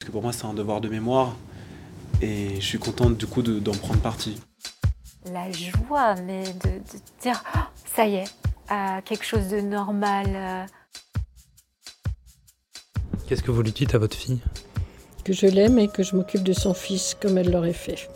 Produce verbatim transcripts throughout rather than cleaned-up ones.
parce que pour moi c'est un devoir de mémoire et je suis contente du coup de, d'en prendre partie. La joie, mais de, de dire oh, ça y est, euh, quelque chose de normal. Euh... Qu'est-ce que vous lui dites à votre fille ? Que je l'aime et que je m'occupe de son fils comme elle l'aurait fait.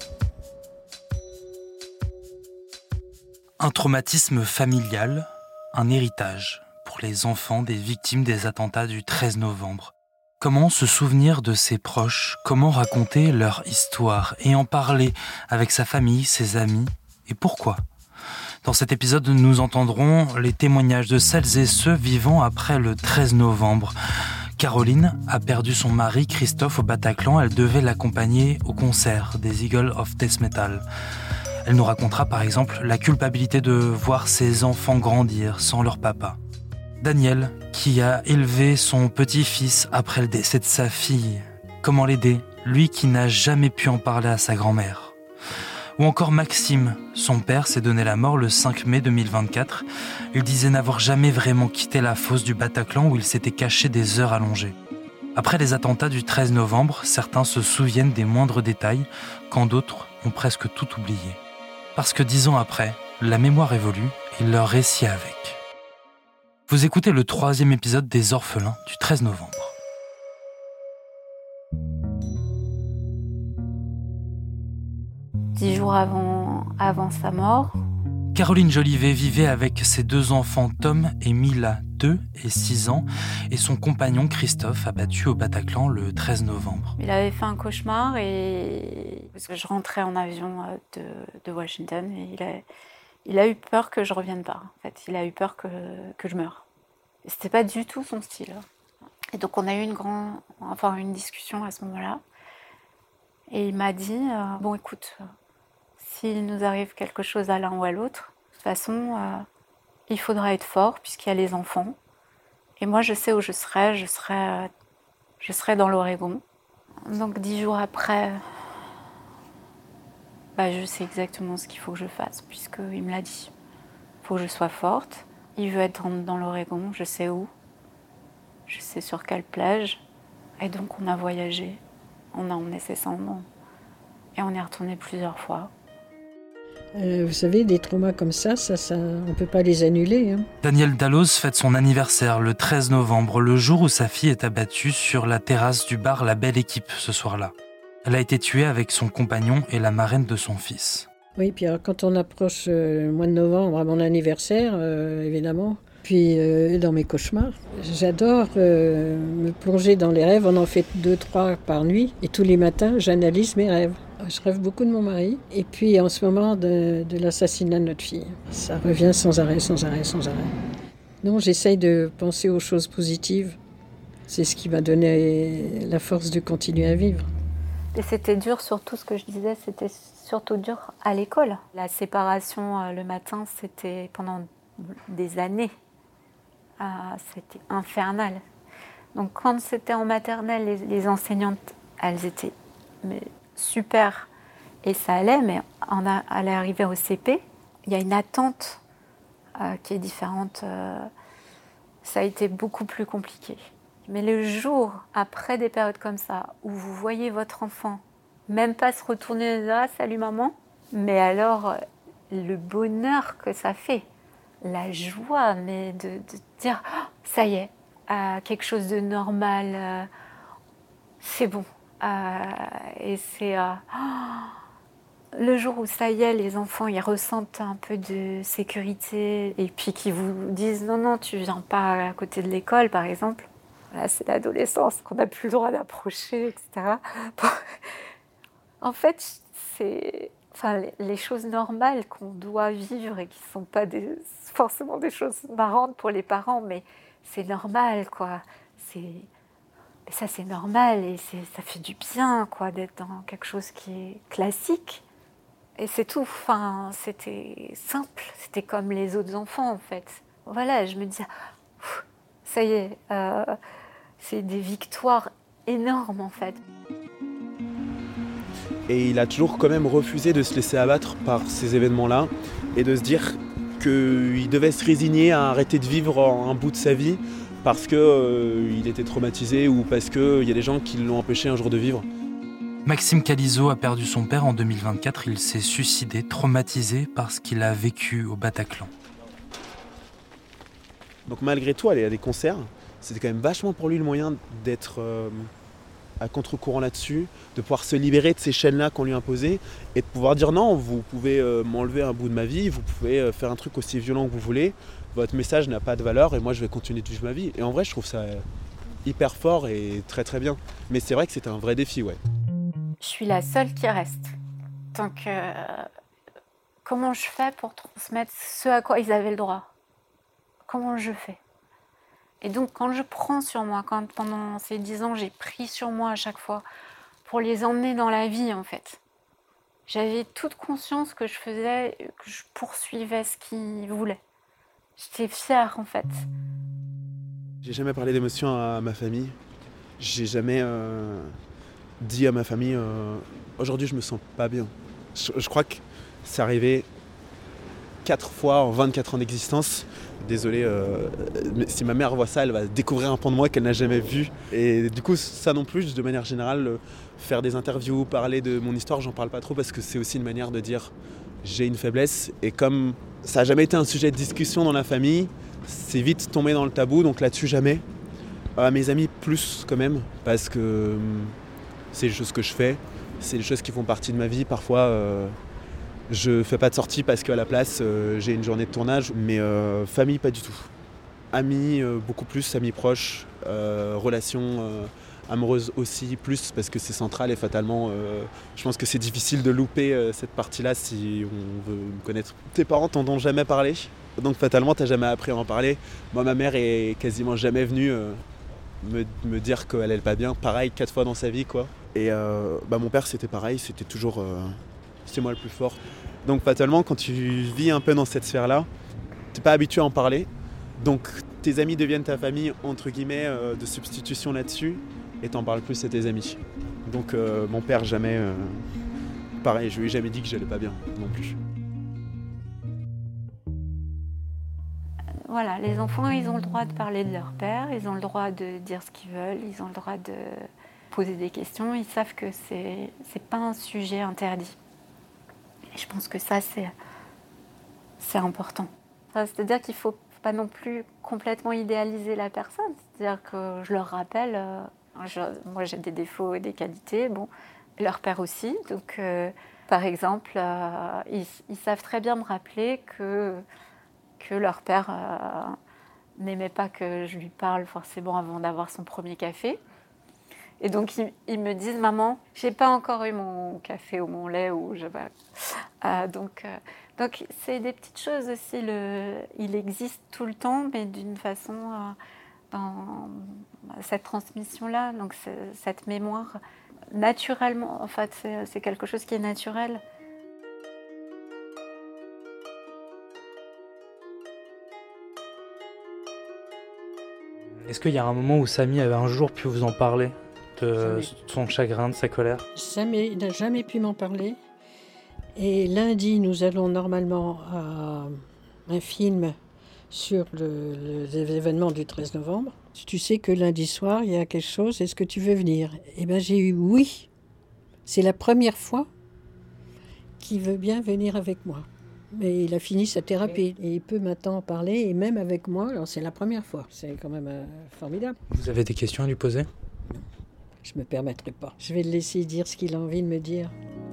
Un traumatisme familial, un héritage pour les enfants des victimes des attentats du treize novembre. Comment se souvenir de ses proches ? Comment raconter leur histoire et en parler avec sa famille, ses amis ? Et pourquoi ? Dans cet épisode, nous entendrons les témoignages de celles et ceux vivant après le treize novembre. Caroline a perdu son mari Christophe au Bataclan. Elle devait l'accompagner au concert des Eagles of Death Metal. Elle nous racontera par exemple la culpabilité de voir ses enfants grandir sans leur papa. Daniel, qui a élevé son petit-fils après le décès de sa fille. Comment l'aider, lui qui n'a jamais pu en parler à sa grand-mère ? Ou encore Maxime, son père s'est donné la mort le cinq mai deux mille vingt-quatre. Il disait n'avoir jamais vraiment quitté la fosse du Bataclan où il s'était caché des heures allongées. Après les attentats du treize novembre, certains se souviennent des moindres détails, quand d'autres ont presque tout oublié. Parce que dix ans après, la mémoire évolue et leur récit avec. Vous écoutez le troisième épisode des Orphelins du treize novembre. Dix jours avant, avant sa mort. Caroline Jolivet vivait avec ses deux enfants Tom et Mila, deux et six ans, et son compagnon Christophe, abattu au Bataclan le treize novembre. Il avait fait un cauchemar et parce que je rentrais en avion de, de Washington et il a, il a eu peur que je revienne pas. En fait, il a eu peur que, que je meure. Et c'était pas du tout son style. Et donc on a eu une grande, enfin une discussion à ce moment-là. Et il m'a dit euh, bon écoute. S'il nous arrive quelque chose à l'un ou à l'autre, de toute façon, euh, il faudra être fort puisqu'il y a les enfants. Et moi, je sais où je serai. Je serai, euh, je serai dans l'Oregon. Donc, dix jours après, bah, je sais exactement ce qu'il faut que je fasse puisqu'il me l'a dit. Il faut que je sois forte. Il veut être dans, dans l'Oregon. Je sais où. Je sais sur quelle plage. Et donc, on a voyagé. On a emmené ses cendres. Et on est retourné plusieurs fois. Euh, vous savez, des traumas comme ça, ça, ça on ne peut pas les annuler. Hein. Danielle Dalloz fête son anniversaire le treize novembre, le jour où sa fille est abattue sur la terrasse du bar La Belle Équipe ce soir-là. Elle a été tuée avec son compagnon et la marraine de son fils. Oui, puis alors, quand on approche euh, le mois de novembre, à mon anniversaire, euh, évidemment, puis euh, dans mes cauchemars, j'adore euh, me plonger dans les rêves. On en fait deux, trois par nuit. Et tous les matins, j'analyse mes rêves. Je rêve beaucoup de mon mari. Et puis en ce moment, de, de l'assassinat de notre fille. Ça revient sans arrêt, sans arrêt, sans arrêt. Non, j'essaye de penser aux choses positives. C'est ce qui m'a donné la force de continuer à vivre. Et c'était dur, surtout ce que je disais, c'était surtout dur à l'école. La séparation euh, le matin, c'était pendant des années. Ah, c'était infernal. Donc quand c'était en maternelle, les, les enseignantes, elles étaient mais, super et ça allait, mais on a, à l'arrivée au C P, il y a une attente euh, qui est différente. Euh, ça a été beaucoup plus compliqué. Mais le jour après des périodes comme ça, où vous voyez votre enfant, même pas se retourner et dire ah, salut maman, mais alors le bonheur que ça fait. La joie, mais de, de dire oh, ça y est, euh, quelque chose de normal, euh, c'est bon. Euh, et c'est euh, oh, le jour où ça y est, les enfants ils ressentent un peu de sécurité et puis qu'ils vous disent non, non, tu viens pas à côté de l'école par exemple. Là, c'est l'adolescence qu'on n'a plus le droit d'approcher, et cetera. En fait, c'est. Enfin, les choses normales qu'on doit vivre et qui ne sont pas des, forcément des choses marrantes pour les parents, mais c'est normal, quoi. C'est, mais ça, c'est normal et c'est, ça fait du bien, quoi, d'être dans quelque chose qui est classique. Et c'est tout. Enfin, c'était simple. C'était comme les autres enfants, en fait. Voilà, je me disais, ça y est, euh, c'est des victoires énormes, en fait. Et il a toujours quand même refusé de se laisser abattre par ces événements-là et de se dire qu'il devait se résigner à arrêter de vivre un bout de sa vie parce qu'il euh, était traumatisé ou parce qu'il y a des gens qui l'ont empêché un jour de vivre. Maxime Calizot a perdu son père en deux mille vingt-quatre. Il s'est suicidé, traumatisé par ce qu'il a vécu au Bataclan. Donc malgré tout, aller à des concerts, c'était quand même vachement pour lui le moyen d'être euh, à contre-courant là-dessus, de pouvoir se libérer de ces chaînes-là qu'on lui imposait et de pouvoir dire non, vous pouvez euh, m'enlever un bout de ma vie, vous pouvez euh, faire un truc aussi violent que vous voulez, votre message n'a pas de valeur et moi je vais continuer de vivre ma vie. Et en vrai, je trouve ça hyper fort et très très bien. Mais c'est vrai que c'était un vrai défi, ouais. Je suis la seule qui reste. Donc, euh, comment je fais pour transmettre ce à quoi ils avaient le droit ? Comment je fais ? Et donc, quand je prends sur moi, quand pendant ces dix ans, j'ai pris sur moi à chaque fois pour les emmener dans la vie, en fait, j'avais toute conscience que je faisais, que je poursuivais ce qu'ils voulaient. J'étais fière, en fait. J'ai jamais parlé d'émotions à ma famille. J'ai jamais euh, dit à ma famille euh, aujourd'hui, je me sens pas bien. Je, je crois que c'est arrivé quatre fois en vingt-quatre ans d'existence. Désolé, euh, si ma mère voit ça, elle va découvrir un pan de moi qu'elle n'a jamais vu. Et du coup, ça non plus, de manière générale, faire des interviews, parler de mon histoire, j'en parle pas trop parce que c'est aussi une manière de dire j'ai une faiblesse. Et comme ça n'a jamais été un sujet de discussion dans la famille, c'est vite tombé dans le tabou, donc là-dessus jamais. À mes amis, plus quand même, parce que c'est les choses que je fais, c'est les choses qui font partie de ma vie. Parfois, euh, je fais pas de sortie parce qu'à la place, euh, j'ai une journée de tournage, mais euh, famille, pas du tout. Amis, euh, beaucoup plus, amis proches, euh, relations euh, amoureuses aussi, plus, parce que c'est central et fatalement, euh, je pense que c'est difficile de louper euh, cette partie-là si on veut me connaître. Tes parents t'en ont jamais parlé, donc fatalement, t'as jamais appris à en parler. Moi, ma mère est quasiment jamais venue euh, me, me dire qu'elle allait pas bien, pareil, quatre fois dans sa vie, quoi. Et euh, bah, mon père, c'était pareil, c'était toujours... Euh, c'est moi le plus fort. Donc fatalement, quand tu vis un peu dans cette sphère-là, t'es pas habitué à en parler. Donc tes amis deviennent ta famille, entre guillemets, euh, de substitution là-dessus, et t'en parles plus à tes amis. Donc euh, mon père, jamais... Euh, pareil, je lui ai jamais dit que j'allais pas bien, non plus. Voilà, les enfants, ils ont le droit de parler de leur père, ils ont le droit de dire ce qu'ils veulent, ils ont le droit de poser des questions, ils savent que c'est, c'est pas un sujet interdit. Et je pense que ça, c'est, c'est important. Enfin, c'est-à-dire qu'il ne faut pas non plus complètement idéaliser la personne. C'est-à-dire que je leur rappelle, euh, je, moi j'ai des défauts et des qualités, bon, leur père aussi. Donc, euh, par exemple, euh, ils, ils savent très bien me rappeler que, que leur père euh, n'aimait pas que je lui parle forcément avant d'avoir son premier café. Et donc, ils, ils me disent, maman, j'ai pas encore eu mon café ou mon lait. Ou je... euh, donc, euh, donc, c'est des petites choses aussi. Le... Il existe tout le temps, mais d'une façon, euh, dans cette transmission-là, donc cette mémoire, naturellement, en fait, c'est, c'est quelque chose qui est naturel. Est-ce qu'il y a un moment où Samy avait un jour pu vous en parler ? De son chagrin, de sa colère. Jamais, il n'a jamais pu m'en parler. Et lundi, nous allons normalement à un film sur le, le, les événements du treize novembre. Tu sais que lundi soir, il y a quelque chose, est-ce que tu veux venir ? Eh bien, j'ai eu oui. C'est la première fois qu'il veut bien venir avec moi. Mais il a fini sa thérapie et il peut maintenant parler, et même avec moi, alors c'est la première fois. C'est quand même euh, formidable. Vous avez des questions à lui poser ? Je ne me permettrai pas. Je vais le laisser dire ce qu'il a envie de me dire.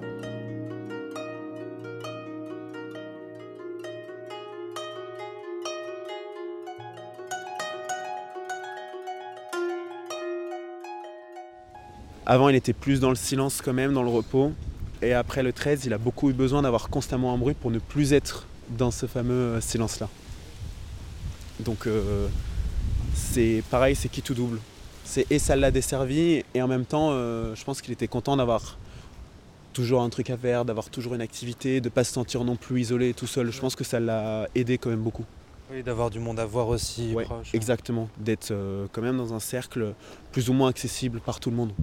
Avant, il était plus dans le silence quand même, dans le repos. Et après le treize, il a beaucoup eu besoin d'avoir constamment un bruit pour ne plus être dans ce fameux silence-là. Donc euh, c'est pareil, c'est qui tout double. C'est, et ça l'a desservi, et en même temps, euh, je pense qu'il était content d'avoir toujours un truc à faire, d'avoir toujours une activité, de ne pas se sentir non plus isolé tout seul. Je pense que ça l'a aidé quand même beaucoup. Oui, d'avoir du monde à voir aussi ouais, proche. Exactement, d'être euh, quand même dans un cercle plus ou moins accessible par tout le monde.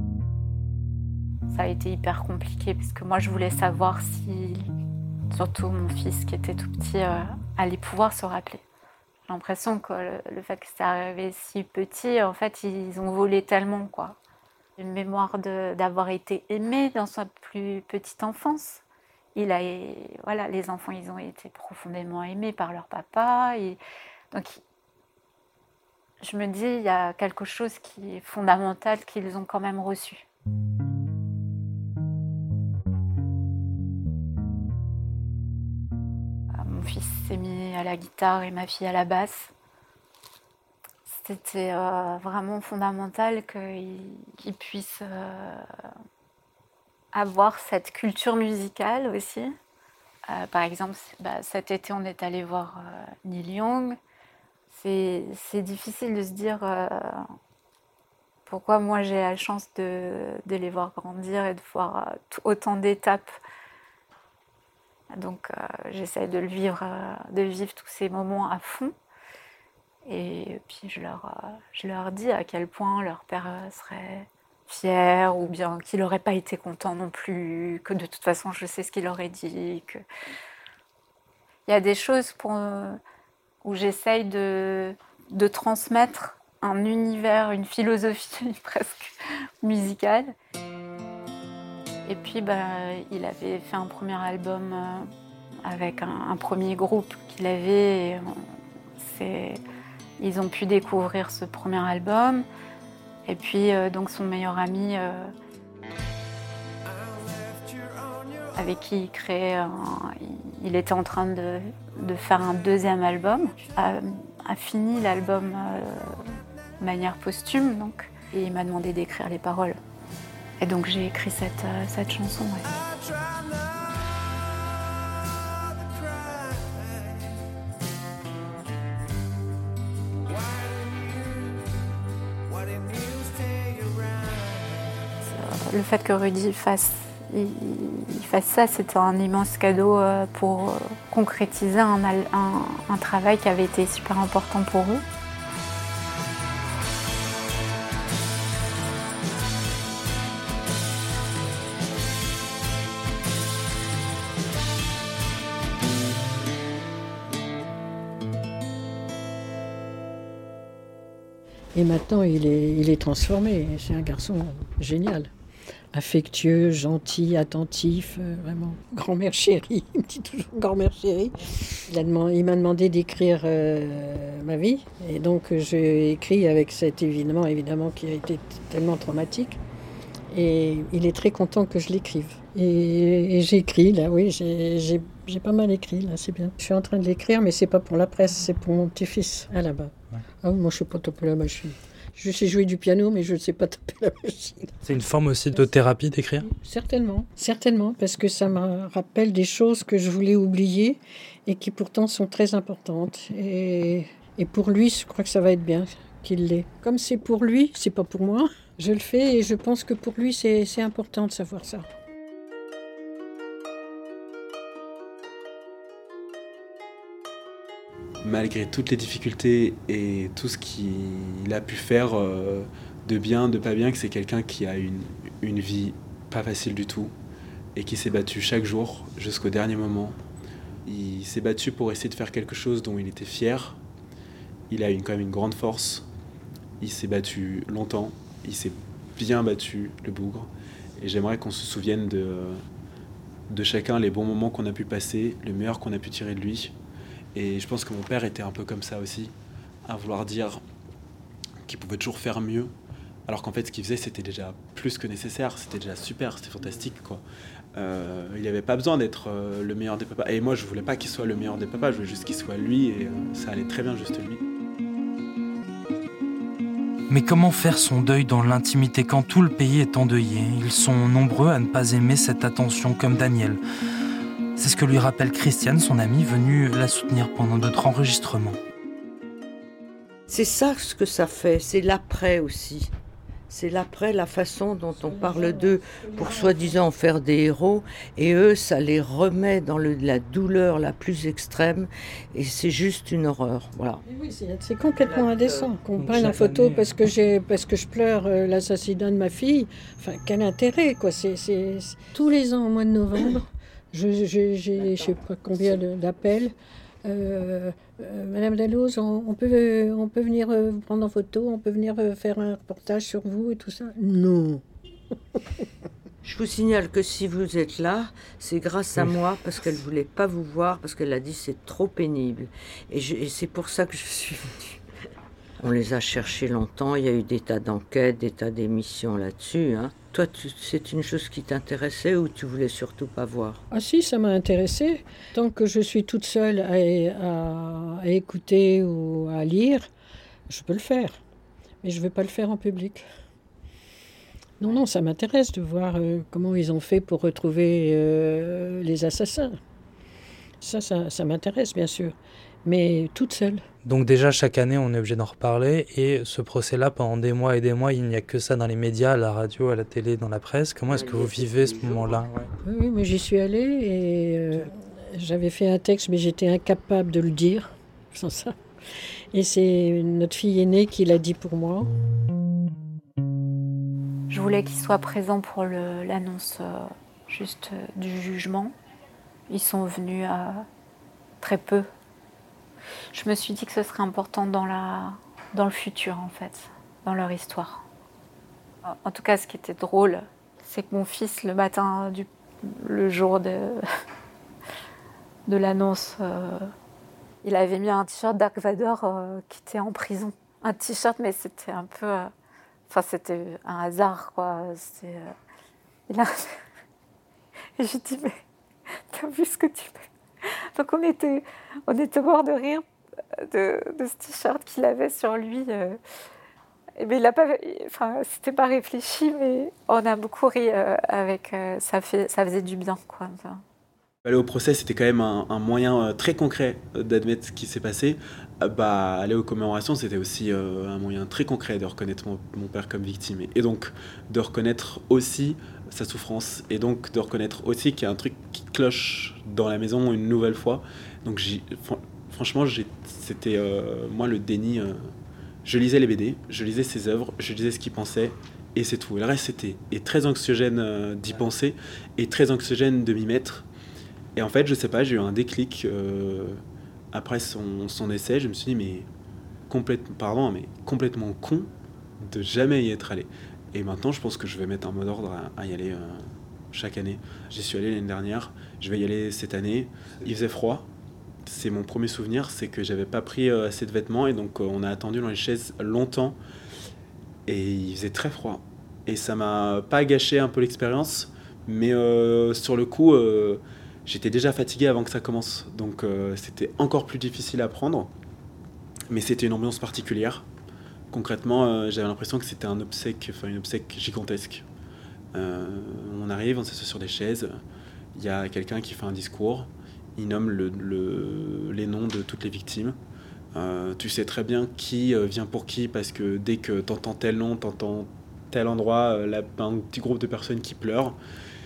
Ça a été hyper compliqué, parce que moi je voulais savoir si, surtout mon fils qui était tout petit, euh, allait pouvoir se rappeler. J'ai l'impression que le, le fait que c'est arrivé si petit, en fait, ils ont volé tellement, quoi. Une mémoire de, d'avoir été aimé dans sa plus petite enfance. Il a, voilà, les enfants, ils ont été profondément aimés par leur papa. Et donc, je me dis, il y a quelque chose qui est fondamental qu'ils ont quand même reçu. Mon fils s'est mis à la guitare et ma fille à la basse. C'était euh, vraiment fondamental qu'ils, qu'ils puissent euh, avoir cette culture musicale aussi. Euh, par exemple, bah, cet été, on est allé voir euh, Neil Young. C'est, c'est difficile de se dire euh, pourquoi moi j'ai la chance de, de les voir grandir et de voir euh, t- autant d'étapes. Donc euh, j'essaie de le vivre, euh, de vivre tous ces moments à fond. Et puis je leur, euh, je leur dis à quel point leur père euh, serait fier, ou bien qu'il n'aurait pas été content non plus, que de toute façon je sais ce qu'il aurait dit. Que... Il y a des choses pour, euh, où j'essaye de, de transmettre un univers, une philosophie presque musicale. Et puis ben, il avait fait un premier album euh, avec un, un premier groupe qu'il avait. Et on, c'est, ils ont pu découvrir ce premier album. Et puis euh, donc son meilleur ami euh, avec qui il créait, un, il était en train de, de faire un deuxième album, a, a fini l'album euh, de manière posthume, donc, et il m'a demandé d'écrire les paroles. Et donc j'ai écrit cette, euh, cette chanson. Ouais. Le fait que Rudy fasse, il, il fasse ça, c'était un immense cadeau pour concrétiser un, un, un travail qui avait été super important pour eux. Et maintenant, il est, il est transformé. C'est un garçon génial. Affectueux, gentil, attentif, euh, vraiment. Grand-mère chérie, il me dit toujours grand-mère chérie. Il, a demandé, il m'a demandé d'écrire euh, ma vie. Et donc, j'ai écrit avec cet événement, évidemment, qui a été tellement traumatique. Et il est très content que je l'écrive. Et, et j'ai écrit, là, oui, j'ai, j'ai, j'ai pas mal écrit, là, c'est bien. Je suis en train de l'écrire, mais c'est pas pour la presse, c'est pour mon petit-fils, à là-bas. Ouais. Ah oui, moi, je sais pas taper la machine. Je sais jouer du piano, mais je ne sais pas taper la machine. C'est une forme aussi de thérapie d'écrire ? Certainement, certainement, parce que ça me rappelle des choses que je voulais oublier et qui pourtant sont très importantes. Et, et pour lui, je crois que ça va être bien qu'il l'ait. Comme c'est pour lui, c'est pas pour moi. Je le fais et je pense que pour lui, c'est, c'est important de savoir ça. Malgré toutes les difficultés et tout ce qu'il a pu faire euh, de bien, de pas bien, que c'est quelqu'un qui a une, une vie pas facile du tout et qui s'est battu chaque jour jusqu'au dernier moment. Il s'est battu pour essayer de faire quelque chose dont il était fier. Il a une, quand même une grande force. Il s'est battu longtemps. Il s'est bien battu, le bougre. Et j'aimerais qu'on se souvienne de, de chacun les bons moments qu'on a pu passer, le meilleur qu'on a pu tirer de lui. Et je pense que mon père était un peu comme ça aussi, à vouloir dire qu'il pouvait toujours faire mieux, alors qu'en fait ce qu'il faisait c'était déjà plus que nécessaire, c'était déjà super, c'était fantastique quoi. Euh, il n'avait pas besoin d'être euh, le meilleur des papas. Et moi je voulais pas qu'il soit le meilleur des papas, je voulais juste qu'il soit lui et euh, ça allait très bien juste lui. Mais comment faire son deuil dans l'intimité quand tout le pays est endeuillé ? Ils sont nombreux à ne pas aimer cette attention comme Daniel. C'est ce que lui rappelle Christiane, son amie, venue la soutenir pendant d'autres enregistrements. C'est ça ce que ça fait, c'est l'après aussi. C'est l'après, la façon dont on parle d'eux pour soi-disant faire des héros. Et eux, ça les remet dans le, la douleur la plus extrême. Et c'est juste une horreur, voilà. Oui, c'est, c'est complètement indécent qu'on me prenne en photo parce que, j'ai, parce que je pleure euh, l'assassinat de ma fille. Enfin, quel intérêt, quoi. C'est, c'est, c'est... Tous les ans, au mois de novembre, Je, je, j'ai je ne sais pas combien de, d'appels euh, euh, Madame Dalloz, on, on, peut, on peut venir euh, vous prendre en photo, on peut venir euh, faire un reportage sur vous et tout ça. Non. Je vous signale que si vous êtes là, c'est grâce à moi, parce qu'elle ne voulait pas vous voir, parce qu'elle a dit c'est trop pénible. Et, je, et c'est pour ça que je suis venue. On les a cherchés longtemps, il y a eu des tas d'enquêtes, des tas d'émissions là-dessus. Hein. Toi, tu, c'est une chose qui t'intéressait ou tu voulais surtout pas voir? Ah si, ça m'a intéressé. Tant que je suis toute seule à, à, à écouter ou à lire, je peux le faire. Mais je ne vais pas le faire en public. Non, non, ça m'intéresse de voir euh, comment ils ont fait pour retrouver euh, les assassins. Ça, ça, ça m'intéresse, bien sûr. Mais toute seule. Donc déjà, chaque année, on est obligé d'en reparler. Et ce procès-là, pendant des mois et des mois, il n'y a que ça dans les médias, à la radio, à la télé, dans la presse. Comment est-ce que vous vivez ce moment-là? Ouais. Oui, oui, mais j'y suis allée et euh, j'avais fait un texte, mais j'étais incapable de le dire sans ça. Et c'est notre fille aînée qui l'a dit pour moi. Je voulais qu'ils soient présents pour le, l'annonce euh, juste euh, du jugement. Ils sont venus euh, très peu. Je me suis dit que ce serait important dans, la, dans le futur, en fait, dans leur histoire. En tout cas, ce qui était drôle, c'est que mon fils, le matin, du, le jour de, de l'annonce, euh, il avait mis un t-shirt Dark Vador euh, qui était en prison. Un t-shirt, mais c'était un peu... Euh, Enfin, c'était un hasard, quoi. C'était, euh... Et là, et j'ai dit, mais t'as vu ce que tu fais? Donc, on était, on était mort de rire de, de ce t-shirt qu'il avait sur lui. Euh... Et mais il a pas, enfin, c'était pas réfléchi, mais on a beaucoup ri euh, avec. Euh, ça, fait, ça faisait du bien, quoi. Enfin. Aller au procès, c'était quand même un, un moyen très concret d'admettre ce qui s'est passé. Bah, aller aux commémorations, c'était aussi euh, un moyen très concret de reconnaître mon, mon père comme victime. Et donc, de reconnaître aussi sa souffrance. Et donc, de reconnaître aussi qu'il y a un truc qui cloche dans la maison une nouvelle fois. Donc, j'y, franchement, j'ai, c'était euh, moi le déni. Euh, je lisais les B D, je lisais ses œuvres, je lisais ce qu'il pensait. Et c'est tout. Et le reste, c'était et très anxiogène euh, d'y penser et très anxiogène de m'y mettre. Et en fait, je sais pas, j'ai eu un déclic euh, après son, son essai. Je me suis dit, mais, complète, pardon, mais complètement con de jamais y être allé. Et maintenant, je pense que je vais mettre un mot d'ordre à, à y aller euh, chaque année. J'y suis allé l'année dernière, je vais y aller cette année. Il faisait froid. C'est mon premier souvenir, c'est que j'avais pas pris euh, assez de vêtements et donc euh, on a attendu dans les chaises longtemps. Et il faisait très froid. Et ça m'a pas gâché un peu l'expérience, mais euh, sur le coup... Euh, J'étais déjà fatigué avant que ça commence, donc euh, c'était encore plus difficile à prendre. Mais c'était une ambiance particulière. Concrètement, euh, j'avais l'impression que c'était un obsèque, enfin une obsèque gigantesque. Euh, on arrive, on s'assoit sur des chaises, il y a quelqu'un qui fait un discours, il nomme le, le, les noms de toutes les victimes. Euh, tu sais très bien qui euh, vient pour qui, parce que dès que t'entends tel nom, t'entends tel endroit, euh, là, un petit groupe de personnes qui pleurent.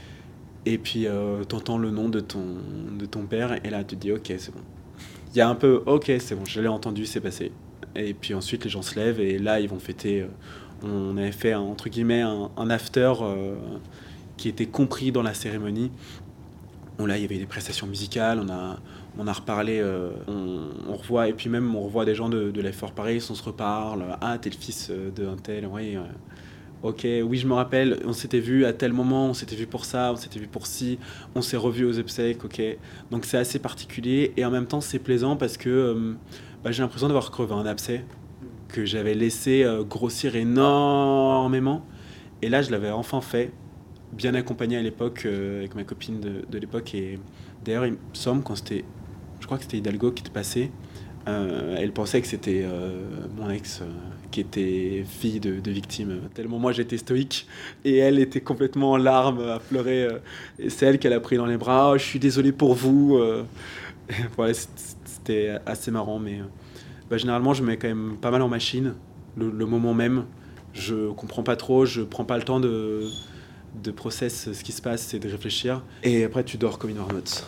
Et puis, euh, t'entends le nom de ton, de ton père, et là, tu te dis, ok, c'est bon. Il y a un peu, ok, c'est bon, je l'ai entendu, c'est passé. Et puis ensuite, les gens se lèvent, et là, ils vont fêter. Euh, on avait fait, entre guillemets, un, un after euh, qui était compris dans la cérémonie. Bon, là, il y avait des prestations musicales, on a, on a reparlé, euh, on, on revoit, et puis même, on revoit des gens de, de l'Effort Paris, on se reparle. Ah, t'es le fils d'un tel, oui. Euh, Ok, oui, je me rappelle, on s'était vu à tel moment, on s'était vu pour ça, on s'était vu pour ci, on s'est revu aux obsèques, ok. Donc c'est assez particulier et en même temps c'est plaisant parce que euh, bah, j'ai l'impression d'avoir crevé un abcès que j'avais laissé euh, grossir énormément. Et là, je l'avais enfin fait, bien accompagné à l'époque euh, avec ma copine de, de l'époque. Et d'ailleurs, il me semble, quand c'était, je crois que c'était Hidalgo qui était passé, euh, elle pensait que c'était euh, mon ex. Euh, qui était fille de, de victime. Tellement moi j'étais stoïque et elle était complètement en larmes à pleurer. Et c'est elle qu'elle a pris dans les bras. Oh, je suis désolé pour vous. Voilà, c'était assez marrant, mais bah, généralement je mets quand même pas mal en machine le, le moment même. Je comprends pas trop, je prends pas le temps de, de process ce qui se passe et de réfléchir. Et après tu dors comme une marmotte.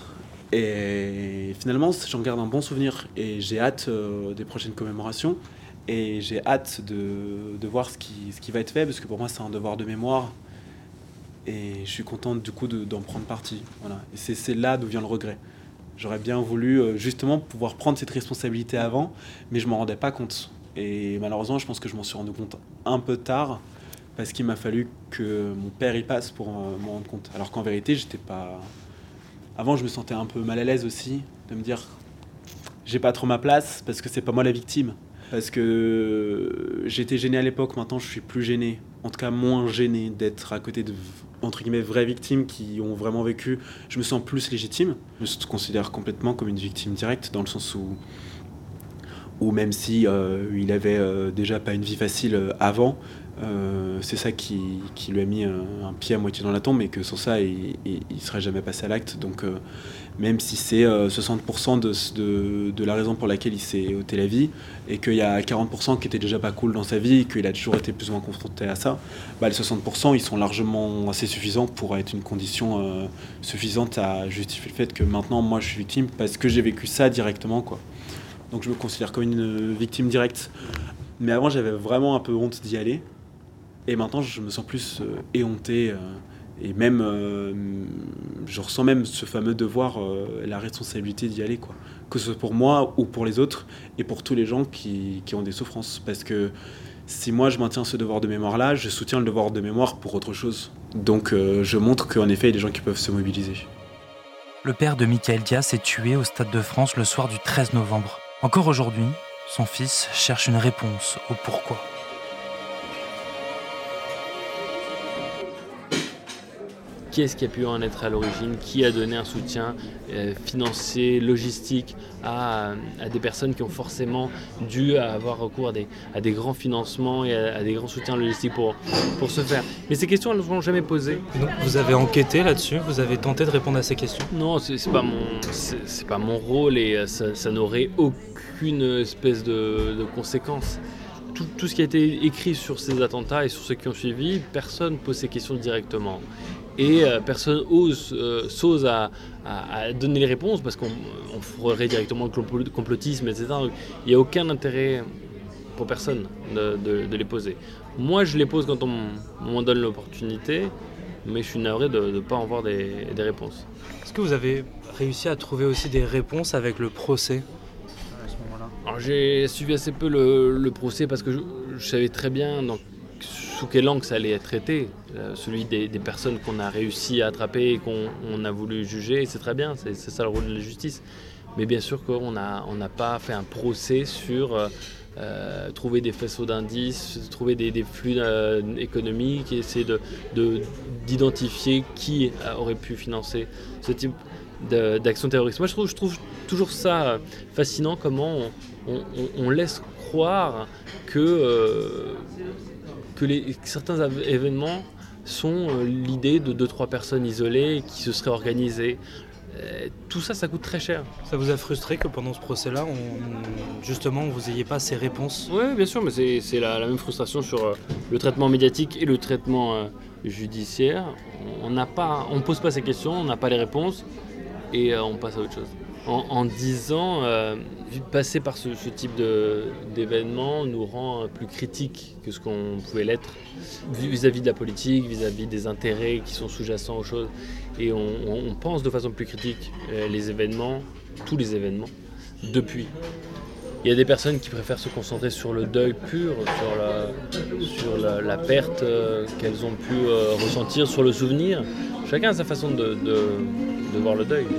Et finalement j'en garde un bon souvenir et j'ai hâte euh, des prochaines commémorations. Et j'ai hâte de, de voir ce qui, ce qui va être fait, parce que pour moi, c'est un devoir de mémoire. Et je suis content, du coup, de, d'en prendre partie. Voilà. Et c'est, c'est là d'où vient le regret. J'aurais bien voulu euh, justement pouvoir prendre cette responsabilité avant, mais je ne m'en rendais pas compte. Et malheureusement, je pense que je m'en suis rendu compte un peu tard, parce qu'il m'a fallu que mon père y passe pour euh, m'en rendre compte. Alors qu'en vérité, j'étais pas... Avant, je me sentais un peu mal à l'aise aussi, de me dire j'ai pas trop ma place, parce que c'est pas moi la victime. Parce que j'étais gêné à l'époque, maintenant je suis plus gêné. En tout cas, moins gêné d'être à côté de, entre guillemets, vraies victimes qui ont vraiment vécu. Je me sens plus légitime. Je me considère complètement comme une victime directe, dans le sens où, où même si euh, il avait euh, déjà pas une vie facile euh, avant, euh, c'est ça qui, qui lui a mis un, un pied à moitié dans la tombe, et que sans ça, il ne serait jamais passé à l'acte. Donc, euh, même si c'est euh, soixante pour cent de, de, de la raison pour laquelle il s'est ôté la vie, et qu'il y a quarante pour cent qui étaient déjà pas cool dans sa vie, et qu'il a toujours été plus ou moins confronté à ça, bah, les soixante pour cent, ils sont largement assez suffisants pour être une condition euh, suffisante à justifier le fait que maintenant, moi, je suis victime, parce que j'ai vécu ça directement, quoi. Donc je me considère comme une victime directe. Mais avant, j'avais vraiment un peu honte d'y aller. Et maintenant, je me sens plus euh, éhonté. Euh, et même, euh, je ressens même ce fameux devoir, euh, la responsabilité d'y aller, quoi. Que ce soit pour moi ou pour les autres, et pour tous les gens qui, qui ont des souffrances. Parce que si moi, je maintiens ce devoir de mémoire-là, je soutiens le devoir de mémoire pour autre chose. Donc euh, je montre qu'en effet, il y a des gens qui peuvent se mobiliser. Le père de Michael Diaz est tué au Stade de France le soir du treize novembre. Encore aujourd'hui, son fils cherche une réponse au pourquoi. Qui est-ce qui a pu en être à l'origine? Qui a donné un soutien euh, financier, logistique à, à des personnes qui ont forcément dû avoir recours à des, à des grands financements et à, à des grands soutiens logistiques pour, pour se faire? Mais ces questions, elles ne sont jamais posées. Donc vous avez enquêté là-dessus? Vous avez tenté de répondre à ces questions? Non, c'est, c'est pas mon, c'est, c'est pas mon rôle, et ça, ça n'aurait aucune espèce de, de conséquence. Tout, tout ce qui a été écrit sur ces attentats et sur ceux qui ont suivi, personne ne pose ces questions directement. Et euh, personne ose, euh, s'ose à, à, à donner les réponses, parce qu'on on ferait directement le complotisme, et cetera. Donc, il n'y a aucun intérêt pour personne de, de, de les poser. Moi, je les pose quand on, on m'en donne l'opportunité, mais je suis navré de ne pas en voir des, des réponses. Est-ce que vous avez réussi à trouver aussi des réponses avec le procès à ce moment-là? Alors, j'ai suivi assez peu le, le procès, parce que je, je savais très bien dans sous quel angle ça allait être traité, euh, celui des, des personnes qu'on a réussi à attraper et qu'on on a voulu juger, c'est très bien, c'est, c'est ça le rôle de la justice. Mais bien sûr qu'on n'a on n'a pas fait un procès sur euh, euh, trouver des faisceaux d'indices, trouver des, des flux euh, économiques, et essayer de, de, d'identifier qui aurait pu financer ce type de, d'action terroriste. Moi, je trouve, je trouve toujours ça fascinant, comment on, on, on laisse croire que... Euh, que les, certains av- événements sont euh, l'idée de deux trois personnes isolées qui se seraient organisées. Euh, tout ça, ça coûte très cher. Ça vous a frustré que pendant ce procès-là, on, justement, vous n'ayez pas ces réponses? Oui, bien sûr, mais c'est, c'est la, la même frustration sur euh, le traitement médiatique et le traitement euh, judiciaire. On ne pose pas ces questions, on n'a pas les réponses, et euh, on passe à autre chose. En, en dix ans, euh, passer par ce, ce type de, d'événement nous rend plus critiques que ce qu'on pouvait l'être vis-à-vis de la politique, vis-à-vis des intérêts qui sont sous-jacents aux choses. Et on, on pense de façon plus critique euh, les événements, tous les événements, depuis. Il y a des personnes qui préfèrent se concentrer sur le deuil pur, sur la, sur la, la perte euh, qu'elles ont pu euh, ressentir, sur le souvenir. Chacun a sa façon de, de, de voir le deuil.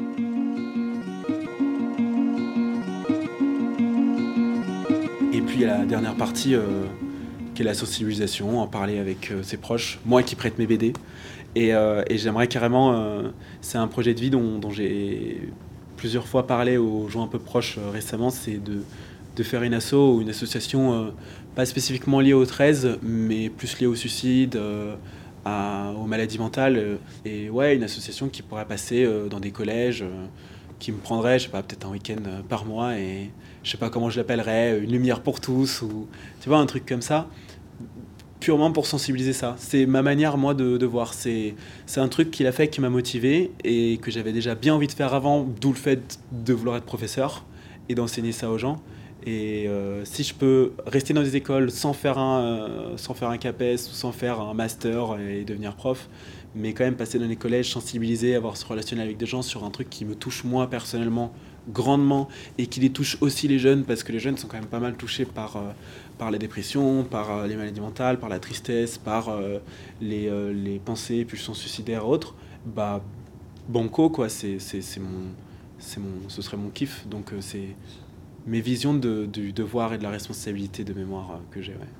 Et puis il y a la dernière partie euh, qui est la sensibilisation, en parler avec euh, ses proches, moi qui prête mes B D. Et, euh, et j'aimerais carrément, euh, c'est un projet de vie dont, dont j'ai plusieurs fois parlé aux gens un peu proches euh, récemment, c'est de, de faire une asso ou une association euh, pas spécifiquement liée au treize, mais plus liée au suicide, euh, à, aux maladies mentales. Euh, et ouais, une association qui pourrait passer euh, dans des collèges, euh, qui me prendrait, je sais pas, peut-être un week-end euh, par mois, et je sais pas comment je l'appellerais, une lumière pour tous, ou tu vois, un truc comme ça, purement pour sensibiliser ça. C'est ma manière, moi, de, de voir. C'est, c'est un truc qu'il a fait, qui m'a motivé, et que j'avais déjà bien envie de faire avant, d'où le fait de vouloir être professeur, et d'enseigner ça aux gens. Et euh, si je peux rester dans des écoles sans faire un, euh, sans faire un CAPES ou sans faire un master et devenir prof, mais quand même passer dans les collèges, sensibiliser, avoir ce relationnel avec des gens sur un truc qui me touche moi personnellement grandement et qui les touche aussi les jeunes, parce que les jeunes sont quand même pas mal touchés par, euh, par la dépression, par euh, les maladies mentales, par la tristesse, par euh, les, euh, les pensées, pulsions suicidaires et autres, bah banco quoi, c'est, c'est, c'est mon, c'est mon, ce serait mon kiff. Donc euh, c'est mes visions de, du devoir et de la responsabilité de mémoire euh, que j'ai. Ouais.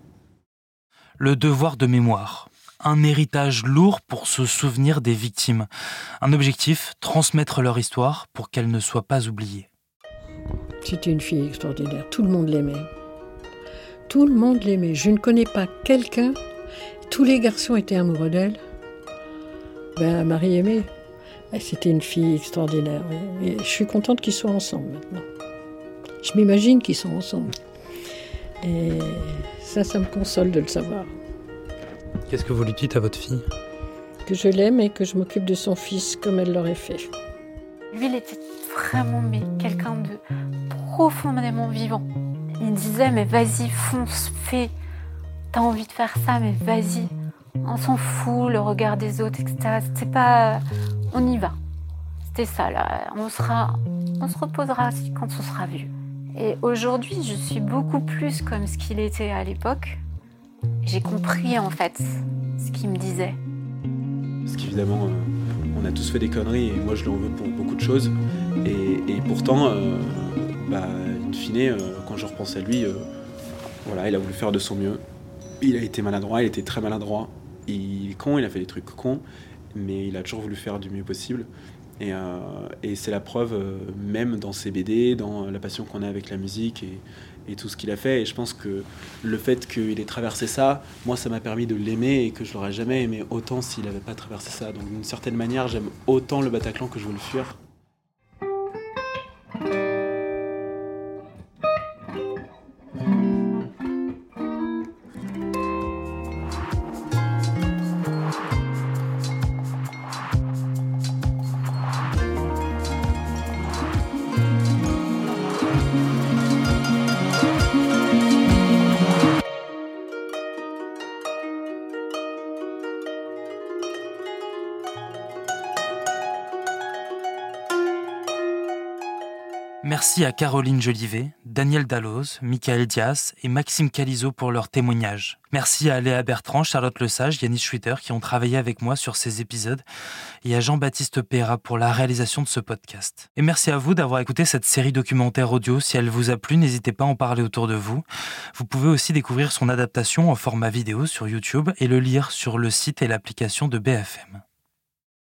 Le devoir de mémoire. Un héritage lourd pour se souvenir des victimes. Un objectif, transmettre leur histoire pour qu'elle ne soit pas oubliée. C'était une fille extraordinaire. Tout le monde l'aimait. Tout le monde l'aimait. Je ne connais pas quelqu'un. Tous les garçons étaient amoureux d'elle. Ben, Marie aimait. C'était une fille extraordinaire. Et je suis contente qu'ils soient ensemble maintenant. Je m'imagine qu'ils sont ensemble. Et ça, ça me console de le savoir. Qu'est-ce que vous lui dites à votre fille ? Que je l'aime et que je m'occupe de son fils comme elle l'aurait fait. Lui, il était vraiment mais, quelqu'un de profondément vivant. Il disait, mais vas-y, fonce, fais. T'as envie de faire ça, mais vas-y. On s'en fout, le regard des autres, et cetera. C'était pas... On y va. C'était ça, là. On, sera... on se reposera quand on sera vieux. Et aujourd'hui, je suis beaucoup plus comme ce qu'il était à l'époque. J'ai compris, en fait, ce qu'il me disait. Parce qu'évidemment, euh, on a tous fait des conneries et moi, je lui en veux pour beaucoup de choses. Et, et pourtant, euh, bah, in fine, euh, quand je repense à lui, euh, voilà, il a voulu faire de son mieux. Il a été maladroit, il était très maladroit. Il est con, il a fait des trucs cons, mais il a toujours voulu faire du mieux possible. Et, euh, et c'est la preuve, euh, même dans ses B D, dans la passion qu'on a avec la musique et, et tout ce qu'il a fait. Et je pense que le fait qu'il ait traversé ça, moi, ça m'a permis de l'aimer et que je l'aurais jamais aimé autant s'il n'avait pas traversé ça. Donc d'une certaine manière, j'aime autant le Bataclan que je veux le fuir. Merci à Caroline Jolivet, Daniel Dalloz, Michael Dias et Maxime Calizo pour leurs témoignages. Merci à Léa Bertrand, Charlotte Lesage, Yanis Schwitter qui ont travaillé avec moi sur ces épisodes et à Jean-Baptiste Perra pour la réalisation de ce podcast. Et merci à vous d'avoir écouté cette série documentaire audio. Si elle vous a plu, n'hésitez pas à en parler autour de vous. Vous pouvez aussi découvrir son adaptation en format vidéo sur YouTube et le lire sur le site et l'application de B F M.